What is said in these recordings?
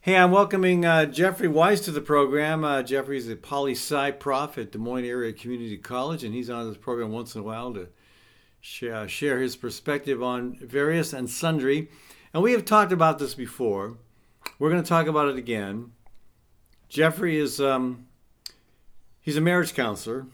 Hey, I'm welcoming Jeffrey Weiss to the program. Jeffrey's a poli-sci prof at Des Moines Area Community College, and he's on this program once in a while to share his perspective on various and sundry. And we have talked about this before. We're going to talk about it again. Jeffrey is he's a marriage counselor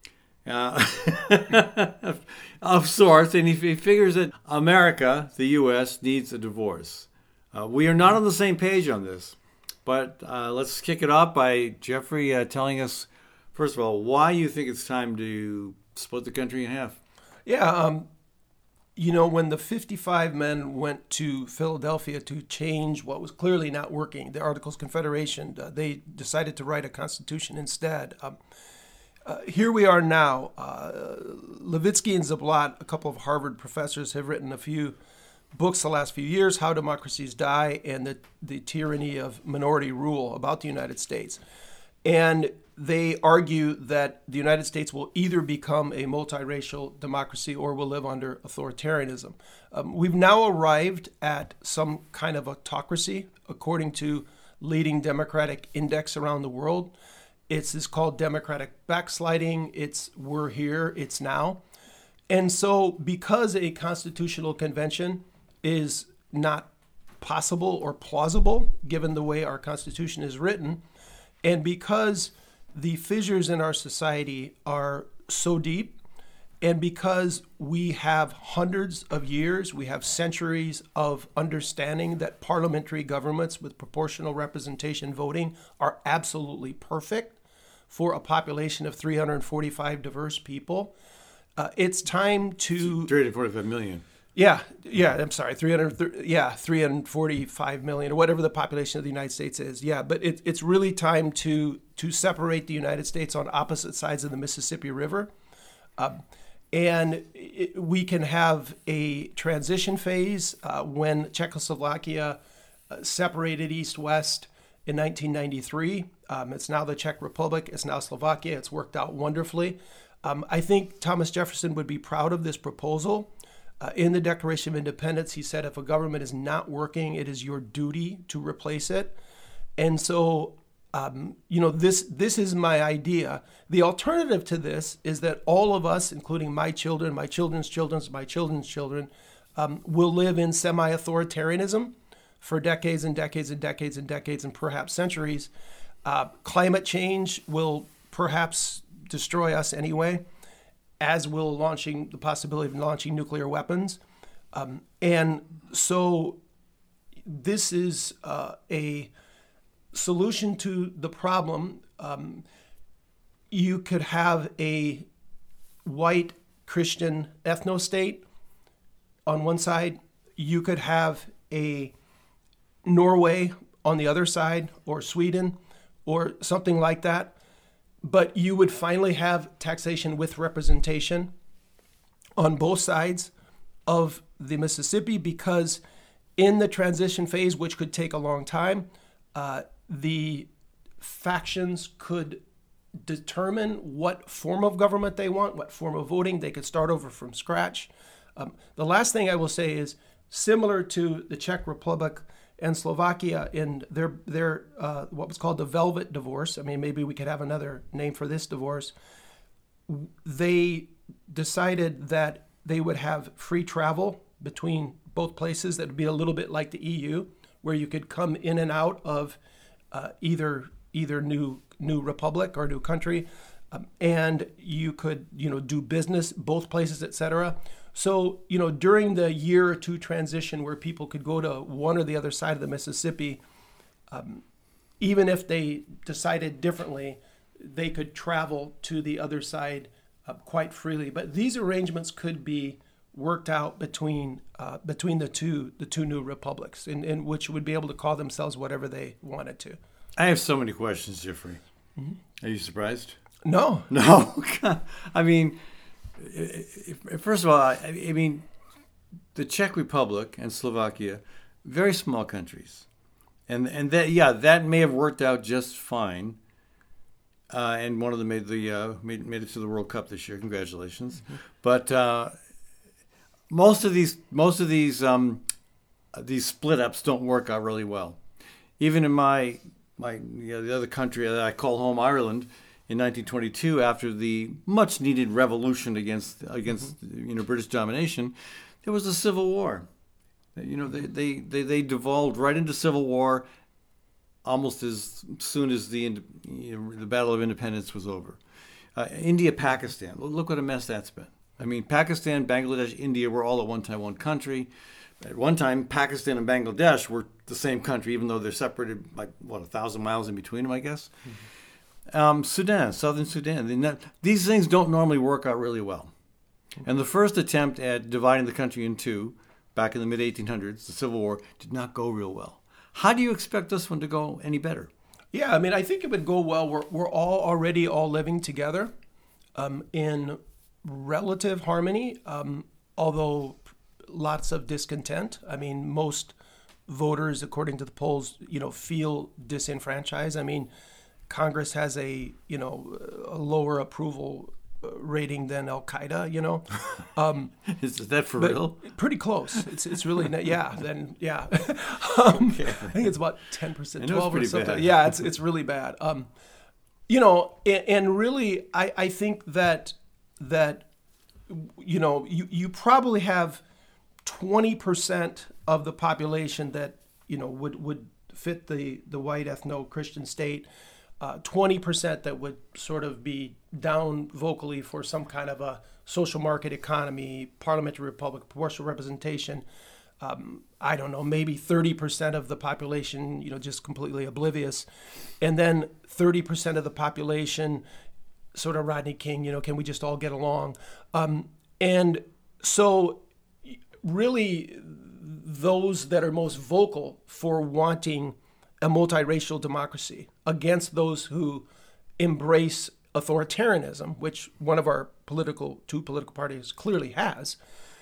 of sorts, and he figures that America, the U.S., needs a divorce. We are not on the same page on this, but let's kick it off by Jeffrey telling us, first of all, why you think it's time to split the country in half. Yeah, when the 55 men went to Philadelphia to change what was clearly not working, the Articles of Confederation, they decided to write a constitution instead. Here we are now. Levitsky and Ziblatt, a couple of Harvard professors, have written a few books the last few years, How Democracies Die and the Tyranny of Minority Rule, about the United States. And they argue that the United States will either become a multiracial democracy or will live under authoritarianism. We've now arrived at some kind of autocracy, according to leading democratic index around the world. It's called democratic backsliding. We're here, it's now. And so because a constitutional convention is not possible or plausible, given the way our Constitution is written, and because the fissures in our society are so deep, and because we have hundreds of years, we have centuries of understanding that parliamentary governments with proportional representation voting are absolutely perfect for a population of 345 diverse people, it's time to... 345 million. I'm sorry, 345 million, or whatever the population of the United States is. Yeah, but it's really time to separate the United States on opposite sides of the Mississippi River. We can have a transition phase when Czechoslovakia separated East-West in 1993. It's now the Czech Republic. It's now Slovakia. It's worked out wonderfully. I think Thomas Jefferson would be proud of this proposal. In the Declaration of Independence, he said, if a government is not working, it is your duty to replace it. And so, this is my idea. The alternative to this is that all of us, including my children, my children's children, my children's children, will live in semi-authoritarianism for decades and decades and decades and decades and perhaps centuries. Climate change will perhaps destroy us anyway, as will the possibility of launching nuclear weapons. And so this is a solution to the problem. You could have a white Christian ethno-state on one side. You could have a Norway on the other side, or Sweden, or something like that. But you would finally have taxation with representation on both sides of the Mississippi, because in the transition phase, which could take a long time, the factions could determine what form of government they want, what form of voting. They could start over from scratch. The last thing I will say is, similar to the Czech Republic and Slovakia in their what was called the Velvet Divorce. I mean, maybe we could have another name for this divorce. They decided that they would have free travel between both places. That would be a little bit like the EU, where you could come in and out of either new republic or new country, and you could do business both places, etc. So, during the year or two transition where people could go to one or the other side of the Mississippi, even if they decided differently, they could travel to the other side quite freely. But these arrangements could be worked out between the two new republics, in which would be able to call themselves whatever they wanted to. I have so many questions, Jeffrey. Mm-hmm. Are you surprised? No. I mean, first of all, I mean, the Czech Republic and Slovakia, very small countries, and that may have worked out just fine. And one of them made it to the World Cup this year. Congratulations! Mm-hmm. But most of these split ups don't work out really well. Even in my the other country that I call home, Ireland, in 1922, after the much needed revolution against British domination, there was a civil war. They devolved right into civil war almost as soon as the Battle of Independence was over. India, Pakistan, look what a mess that's been. I mean, Pakistan, Bangladesh, India were all at one time one country. At one time, Pakistan and Bangladesh were the same country, even though they're separated by 1,000 miles in between them, I guess. Sudan, Southern Sudan. These things don't normally work out really well. And the first attempt at dividing the country in two, back in the mid-1800s, the Civil War, did not go real well. How do you expect this one to go any better? Yeah, I mean, I think it would go well. We're already living together in relative harmony, although lots of discontent. I mean, most voters, according to the polls, feel disenfranchised. I mean, Congress has a lower approval rating than Al Qaeda. Is that for real? Pretty close. It's really yeah. Then yeah. Okay. I think it's about 10%, 12 or something. Bad. Yeah, it's really bad. And really, I think that you probably have 20% of the population that would fit the white ethno-Christian state, 20% that would sort of be down vocally for some kind of a social market economy, parliamentary republic, proportional representation. I don't know, maybe 30% of the population, just completely oblivious, and then 30% of the population, sort of Rodney King, can we just all get along? And so really those that are most vocal for wanting a multiracial democracy against those who embrace authoritarianism, which one of our two political parties clearly has,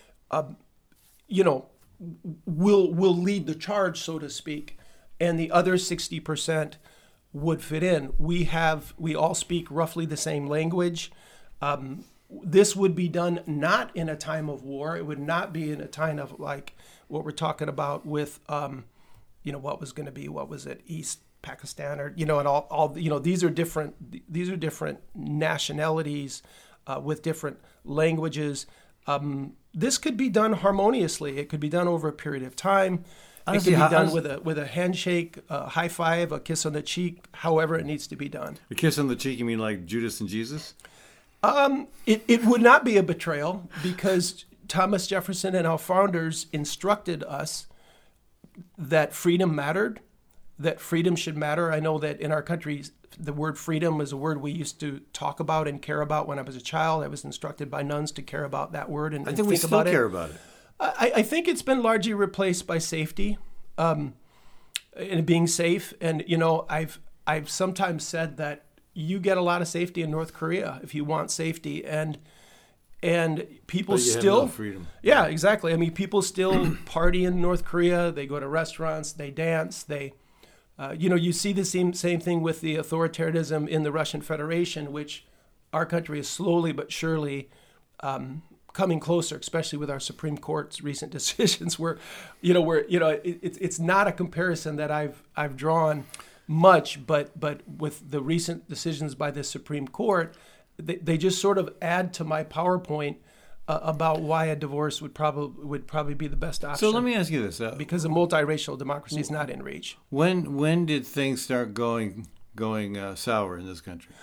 will lead the charge, so to speak, and the other 60% would fit in. We all speak roughly the same language. This would be done not in a time of war. It would not be in a time of like what we're talking about with, what was going to be, what was it, East Pakistan, or and all these are different nationalities with different languages. This could be done harmoniously. It could be done over a period of time. Honestly, it could be done with a handshake, a high five, a kiss on the cheek, however it needs to be done. A kiss on the cheek, you mean like Judas and Jesus? It would not be a betrayal, because Thomas Jefferson and our founders instructed us that freedom mattered, that freedom should matter. I know that in our country, the word freedom is a word we used to talk about and care about when I was a child. I was instructed by nuns to care about that word and I think think we still about care about it. I think it's been largely replaced by safety, and being safe. And I've sometimes said that you get a lot of safety in North Korea if you want safety, and people but you still have no freedom. Yeah, exactly. I mean, people still party in North Korea. They go to restaurants. They dance. They you see the same thing with the authoritarianism in the Russian Federation, which our country is slowly but surely coming closer, especially with our Supreme Court's recent decisions. It's not a comparison that I've drawn much, but with the recent decisions by the Supreme Court, they just sort of add to my PowerPoint about why a divorce would probably be the best option. So let me ask you this: because a multiracial democracy is not in reach. When did things start going sour in this country?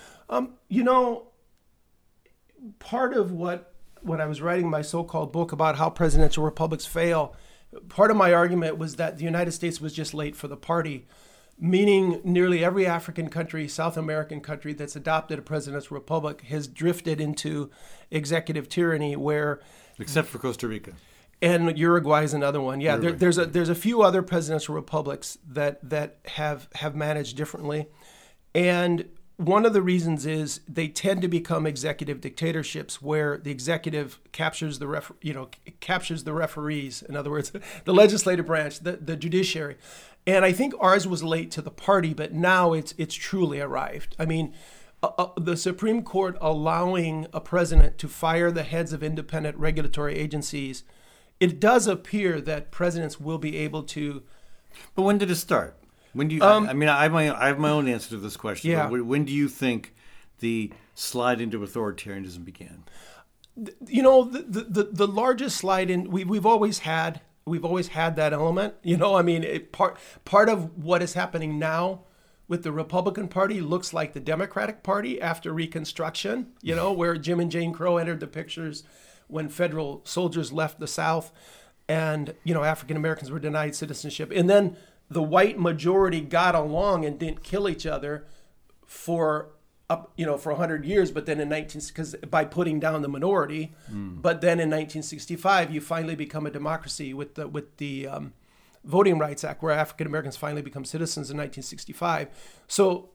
Part of when I was writing my so-called book about how presidential republics fail, part of my argument was that the United States was just late for the party, meaning nearly every African country, South American country that's adopted a presidential republic has drifted into executive tyranny, where except for Costa Rica. And Uruguay is another one. Yeah, there's a few other presidential republics that have managed differently, and one of the reasons is they tend to become executive dictatorships, where the executive captures the referees. In other words, the legislative branch, the judiciary. And I think ours was late to the party, but now it's truly arrived. I mean, the Supreme Court allowing a president to fire the heads of independent regulatory agencies, it does appear that presidents will be able to. But when did it start? When do you? I mean, I have my own answer to this question. Yeah. But when do you think the slide into authoritarianism began? You know, the largest slide in we've always had that element. You know, I mean, part of what is happening now with the Republican Party looks like the Democratic Party after Reconstruction. You know, where Jim and Jane Crow entered the pictures when federal soldiers left the South, and you know, African Americans were denied citizenship, and then the white majority got along and didn't kill each other for 100 years, but then because by putting down the minority, but then in 1965 you finally become a democracy with the Voting Rights Act, where African Americans finally become citizens in 1965. So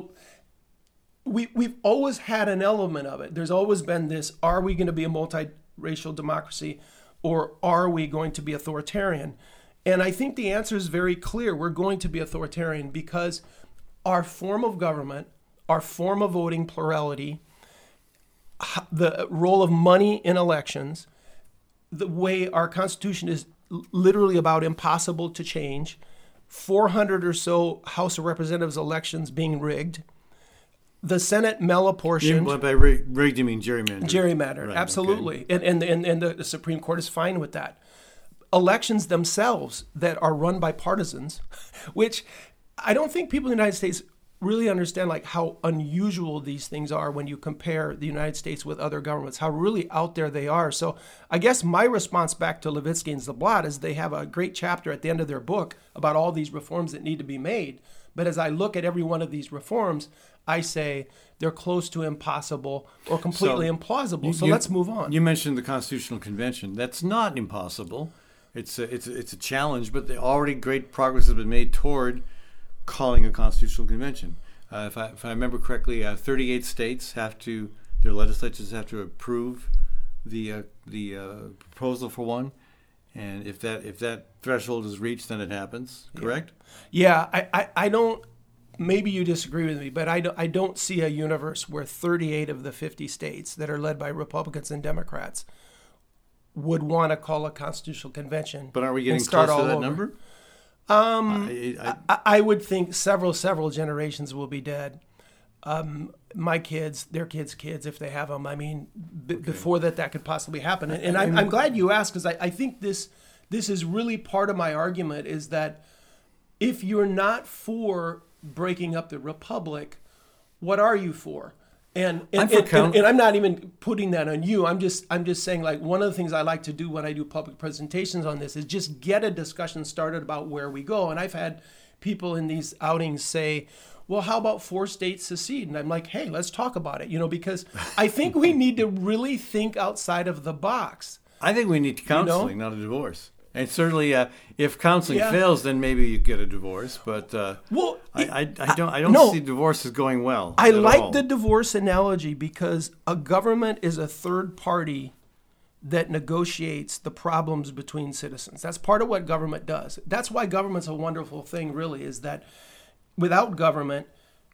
we've always had an element of it. There's always been this: are we going to be a multiracial democracy, or are we going to be authoritarian? And I think the answer is very clear. We're going to be authoritarian because our form of government, our form of voting plurality, the role of money in elections, the way our Constitution is literally about impossible to change, 400 or so House of Representatives elections being rigged, the Senate malapportioned. By rigged, you mean gerrymandered? Gerrymandered, right, absolutely. Okay. And the Supreme Court is fine with that. Elections themselves that are run by partisans, which I don't think people in the United States really understand, like how unusual these things are when you compare the United States with other governments, how really out there they are. So I guess my response back to Levitsky and Zblat is they have a great chapter at the end of their book about all these reforms that need to be made. But as I look at every one of these reforms, I say they're close to impossible or completely implausible. So let's move on. You mentioned the Constitutional Convention. That's not impossible. It's a challenge, but already great progress has been made toward calling a constitutional convention. If I remember correctly, 38 states their legislatures have to approve the proposal for one, and if that threshold is reached, then it happens. Correct? Yeah, I don't. Maybe you disagree with me, but I don't see a universe where 38 of the 50 states that are led by Republicans and Democrats would want to call a constitutional convention. But aren't we getting close to that number? I would think several generations will be dead. My kids, their kids' kids, if they have them. I mean, before that could possibly happen. And I'm glad you asked, because I think this is really part of my argument, is that if you're not for breaking up the republic, what are you for? And I'm not even putting that on you. I'm just saying, like, one of the things I like to do when I do public presentations on this is just get a discussion started about where we go. And I've had people in these outings say, well, how about 4 states secede? And I'm like, hey, let's talk about it, because I think we need to really think outside of the box. I think we need counseling, not a divorce. And certainly, if counseling fails, then maybe you get a divorce. But I don't see divorces going well. I like the divorce analogy because a government is a third party that negotiates the problems between citizens. That's part of what government does. That's why government's a wonderful thing, really, is that without government,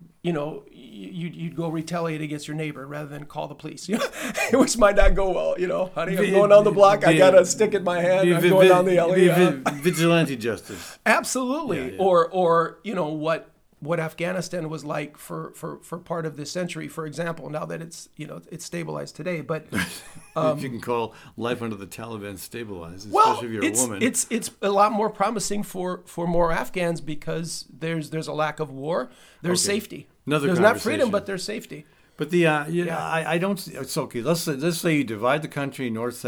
you'd go retaliate against your neighbor rather than call the police, which might not go well, honey, I'm going down the block, I got a stick in my hand, I'm going down the alley. Vigilante justice. Absolutely. Yeah. Or what Afghanistan was like for part of this century, for example, now that it's stabilized today. But if you can call life under the Taliban stabilized, especially if you're a woman. It's a lot more promising for more Afghans because there's a lack of war. There's safety. There's not freedom, but there's safety. But I don't see. It's okay. Let's say you divide the country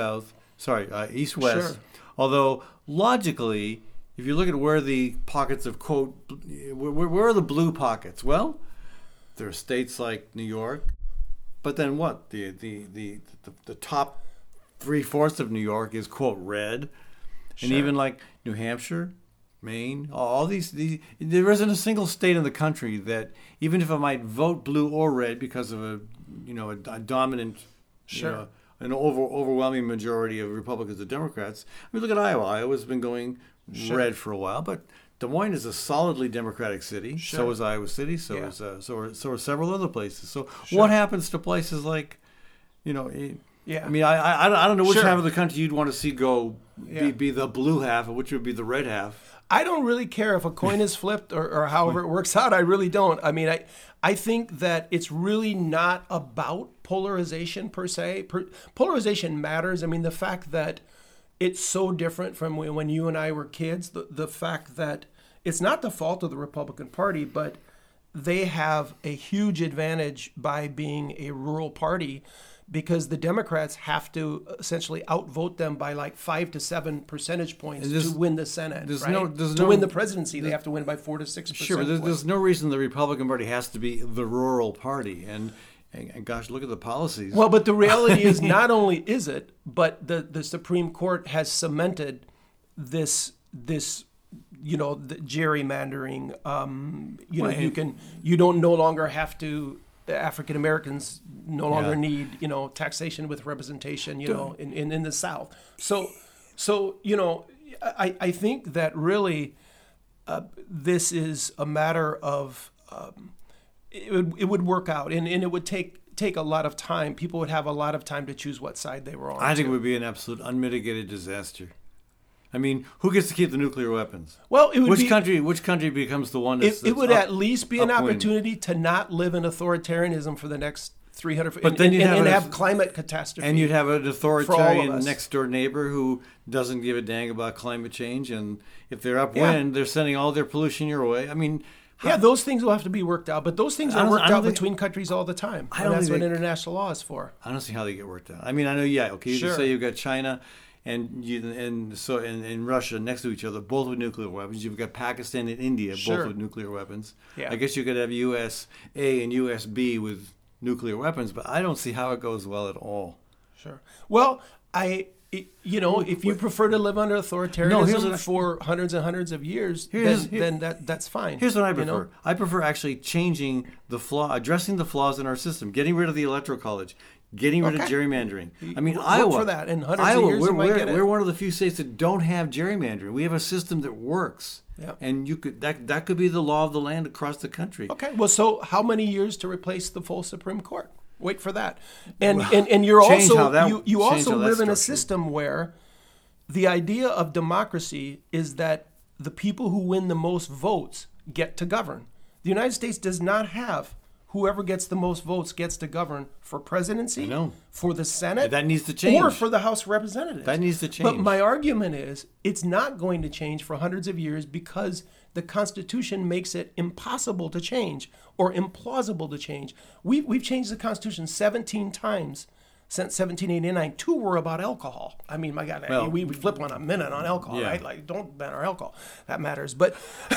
east west. Sure. Although logically, if you look at where the pockets of quote, where are the blue pockets? Well, there are states like New York, but then what? The top 3/4 of New York is quote red, and even like New Hampshire, Maine, all these there isn't a single state in the country that, even if I might vote blue or red because of a dominant, an overwhelming majority of Republicans and Democrats. I mean, look at Iowa. Iowa's been going red for a while, but Des Moines is a solidly Democratic city. Sure. So is Iowa City. So are several other places. So what happens to places like, I mean, I don't know which half of the country you'd want to see go be the blue half, and which would be the red half. I don't really care if a coin is flipped or however it works out. I really don't. I mean, I think that it's really not about polarization per se. Polarization matters. I mean, the fact that it's so different from when you and I were kids, the fact that it's not the fault of the Republican Party, but they have a huge advantage by being a rural party because the Democrats have to essentially outvote them by like 5 to 7 percentage points to win the Senate. Right? To win the presidency, they have to win by 4 to 6 percentage Sure, points. there's no reason the Republican Party has to be the rural party. And gosh, look at the policies. Well, but the reality is not only is it, but the Supreme Court has cemented this the gerrymandering. You don't no longer have to. African Americans no longer need taxation with representation in the South. So I think that really this is a matter of it would work out and it would take a lot of time. People would have a lot of time to choose what side they were on. I think it would be an absolute unmitigated disaster. I mean, who gets to keep the nuclear weapons? Well, it would which country becomes the one that's it would at least be an opportunity to not live in authoritarianism for the next 300 but then and have climate catastrophe. And you'd have an authoritarian next door neighbor who doesn't give a dang about climate change, and if they're upwind, they're sending all their pollution your way. I mean, those things will have to be worked out, but those things are worked out between countries all the time. That's what international law is for. I don't see how they get worked out. I mean, I know, you can say you've got China and Russia next to each other, both with nuclear weapons. You've got Pakistan and India, both with nuclear weapons. Yeah. I guess you could have USA and USB with nuclear weapons, but I don't see how it goes well at all. Sure. Well, if you prefer to live under authoritarianism for hundreds and hundreds of years, then that's fine. Here's what I prefer. I prefer actually changing addressing the flaws in our system, getting rid of the Electoral College, getting rid of gerrymandering. I mean, Iowa. For that. In hundreds of years, we're one of the few states that don't have gerrymandering. We have a system that works. Yeah. And that could be the law of the land across the country. Okay. Well, so how many years to replace the full Supreme Court? Wait for that. And you're also you also live in a system where the idea of democracy is that the people who win the most votes get to govern. The United States does not have whoever gets the most votes gets to govern for presidency, for the Senate. That needs to change. Or for the House of Representatives. That needs to change. But my argument is it's not going to change for hundreds of years because the Constitution makes it impossible to change or implausible to change. We've changed the Constitution 17 times since 1789. 2 were about alcohol. I mean, my God, we would flip one a minute on alcohol, right? Like, don't ban our alcohol. That matters. But,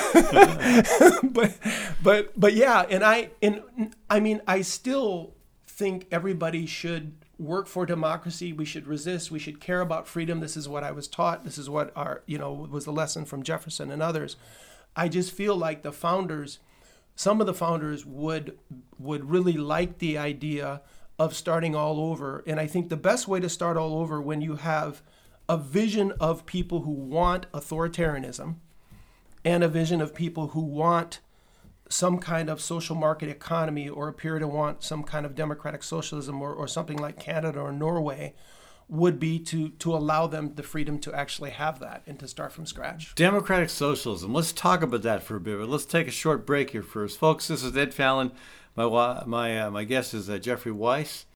but yeah. And I mean, I still think everybody should work for democracy. We should resist. We should care about freedom. This is what I was taught. This is what was the lesson from Jefferson and others. I just feel like some of the founders would really like the idea of starting all over. And I think the best way to start all over when you have a vision of people who want authoritarianism and a vision of people who want some kind of social market economy or appear to want some kind of democratic socialism or something like Canada or Norway would be to allow them the freedom to actually have that and to start from scratch. Democratic socialism. Let's talk about that for a bit. But let's take a short break here first. Folks, this is Ed Fallon. My guest is Jeffrey Weiss.